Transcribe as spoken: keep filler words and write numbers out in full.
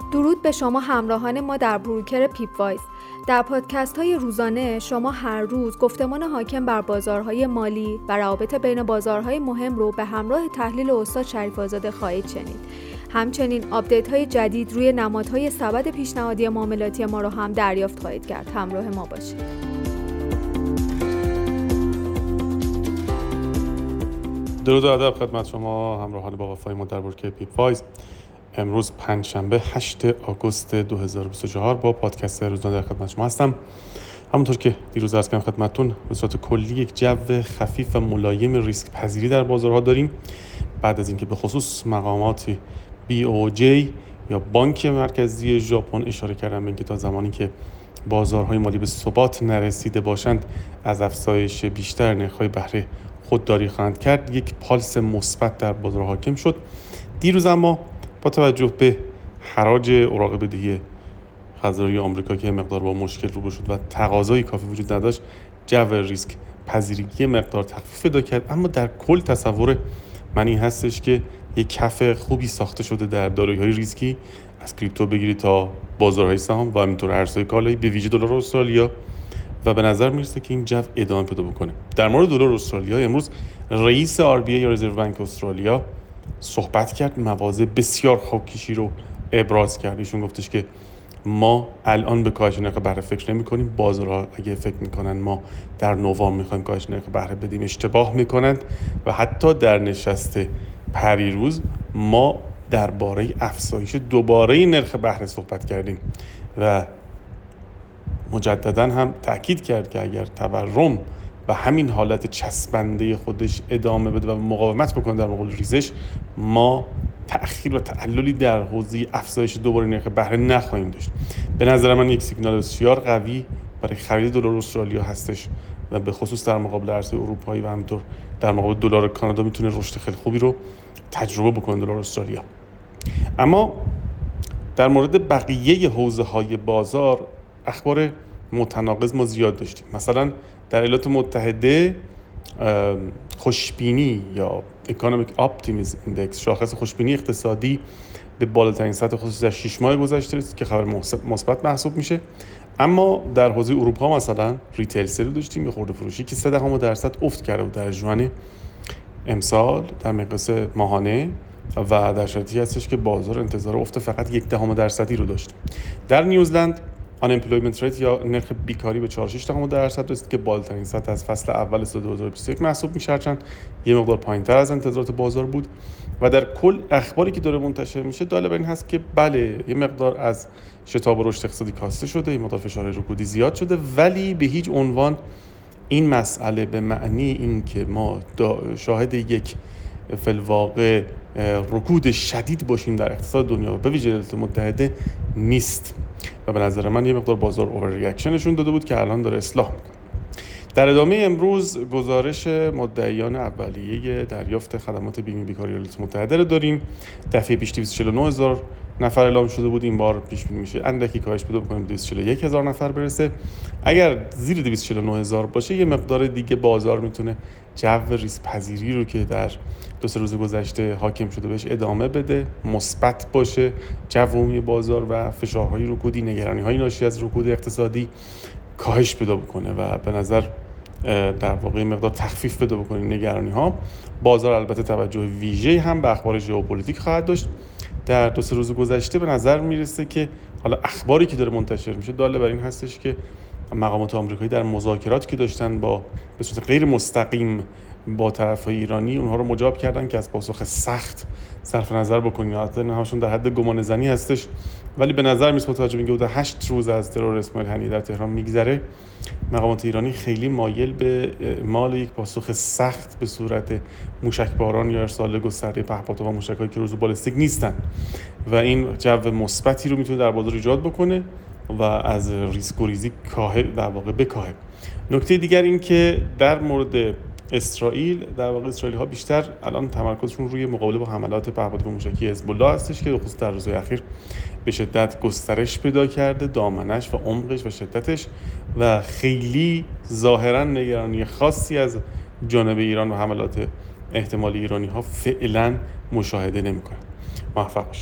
درود به شما همراهان ما در بروکر پیپ وایس. در پادکست های روزانه شما هر روز گفتمان حاکم بر بازارهای مالی و روابط بین بازارهای مهم رو به همراه تحلیل استاد شریف آزاده خواهید شنید. همچنین آپدیت های جدید روی نمادهای سبد پیشنهادی معاملاتی ما رو هم دریافت خواهید کرد. همراه ما باشید. درود و ادب خدمت شما همراهان با وفای ما در بروکر پیپ وایس. امروز پنجشنبه هشتم آگوست دو هزار و بیست و چهار با پادکست روزانه در خدمت شما هستم. همونطور که دیروز عرض کردم خدمتتون، به صورت کلی یک جو خفیف و ملایم ریسک پذیری در بازارها داریم بعد از اینکه به خصوص مقامات بی او جی یا بانک مرکزی ژاپن اشاره کردن به اینکه تا زمانی که بازارهای مالی به ثبات نرسیده باشند از افزایش بیشتر نرخ‌های بهره خودداری خواهند کرد. یک پالس مثبت در بازار حاکم شد. دیروز اما با توجه به حراج اوراق بدهی خزانه آمریکا که مقدار با مشکل روبرو شد و تقاضای کافی وجود نداشت، جو ریسک پذیری مقدار تخفیف پیدا کرد. اما در کل تصور من این هستش که یک کف خوبی ساخته شده در دارایی‌های ریسکی، از کریپتو بگیری تا بازارهای سهام و همینطور ارزهای کالایی به ویژه دلار استرالیا، و به نظر میرسه که این جو ادامه پیدا بکنه. در مورد دلار استرالیا امروز رئیس آر بی ای یا رزرو بانک استرالیا صحبت کرد، مواضع بسیار خوابکشی رو ابراز کرد. ایشون گفتش که ما الان به کاهش نرخ بهره فکر نمی‌کنیم. بازارها اگه فکر می‌کنن ما در نوامبر می‌خوایم کاهش نرخ بهره بدیم اشتباه می‌کنند و حتی در نشست پریروز ما درباره افزایش دوباره نرخ بهره صحبت کردیم و مجددا هم تأکید کرد که اگر تورم و همین حالت چسبنده خودش ادامه بده و مقاومت بکنه در مقابل ریزش، ما تأخیر و تعللی در حوزه افزایش دوباره نرخ بهره نخواهیم داشت. به نظر من یک سیگنال بسیار قوی برای خرید دلار استرالیا هستش و به خصوص در مقابل ارزهای اروپایی و همینطور در مقابل دلار کانادا میتونه رشد خیلی خوبی رو تجربه بکنه دلار استرالیا. اما در مورد بقیه حوزه‌های بازار اخبار متناقض ما زیاد داشتیم. مثلا در ایالات متحده خوشبینی یا Economic Optimism Index، شاخص خوشبینی اقتصادی، به بالاترین سطح خصوصی در شش ماه گذشته رسید که خبر مثبت محسوب میشه. اما در حوزه اروپا مثلا ریتیل سیل داشتیم یه خرده فروشی که سه دهم درصد افت کرده بود در ژوئن امسال در مقیاس ماهانه و در شرایطی هستش که بازار انتظار افت فقط یک دهم درصدی رو داشت. در نیوزلند unemployment rate یا نرخ بیکاری به چهار و شش دهم درصد رسید که بالاترین سطح از فصل اول سال دو هزار و بیست و یک محسوب میشه، هرچند یه مقدار پایین‌تر از انتظارات بازار بود. و در کل اخباری که داره منتشر میشه دال بر این هست که بله، یه مقدار از شتاب رشد اقتصادی کاسته شده، یه مقدار فشار رکودی زیاد شده، ولی به هیچ عنوان این مسئله به معنی این که ما شاهد یک فی‌الواقع رکود شدید باشیم در اقتصاد دنیا و به ویژه ایالات متحده نیست و به نظر من یه مقدار بازار اوور ریاکشنشون داده بود که الان داره اصلاح میکنه. در ادامه امروز گزارش مدعیان اولیه دریافت خدمات بیمه بیکاری ایالات متحده رو داریم. دفعه پیش دویست و چهل و نه هزار نفر اعلام شده بود، این بار پیش بینی میشه اندکی کاهش پیدا بکنیم دویست و چهل و یک هزار نفر برسه. اگر زیر دویست و چهل و نه هزار باشه یه مقدار دیگه بازار میتونه جو ریسک پذیری رو که در دو سه روز گذشته حاکم شده بهش ادامه بده، مثبت باشه. جو عمومی بازار و فشارهای رکودی، نگرانی‌های ناشی از رکود اقتصادی کاهش پیدا بکنه و به نظر در واقع مقدار تخفیف پیدا بکنه نگرانی‌ها. بازار البته توجه ویژه‌ای هم به اخبار ژئوپلیتیک خواهد داشت. در دو سه روز گذشته به نظر میرسه که حالا اخباری که داره منتشر میشه داله بر این هستش که مقامات آمریکایی در مذاکراتی که داشتن با به صورت غیر مستقیم با طرفای ایرانی اونها رو مجاب کردن که از پاسخ سخت صرف نظر بکنین. حتی اینهاشون در حد گمان زنی هستش، ولی به نظر میاد با توجه به اینکه هشت روز از ترور اسماعیل هنیه در تهران میگذره، مقامات ایرانی خیلی مایل به اعمال یک پاسخ سخت به صورت موشکباران یا ارسال گسترده پهپادها و موشک‌هایی که روز بالستیک نیستن و این جو مثبتی رو میتونه در بازار ایجاد بکنه و از ریسک و ریزی کاهل در واقع بکاهه. نکته دیگر این که در مورد اسرائیل، در واقع اسرائیلی ها بیشتر الان تمرکزشون روی مقابله با حملات پهپادی و موشکی حزب الله هستش که خصوصا در روزهای اخیر به شدت گسترش پیدا کرده، دامنش و عمقش و شدتش، و خیلی ظاهرا نگرانی خاصی از جانب ایران و حملات احتمالی ایرانی ها فعلا مشاهده نمی‌کنه. موفق باشید.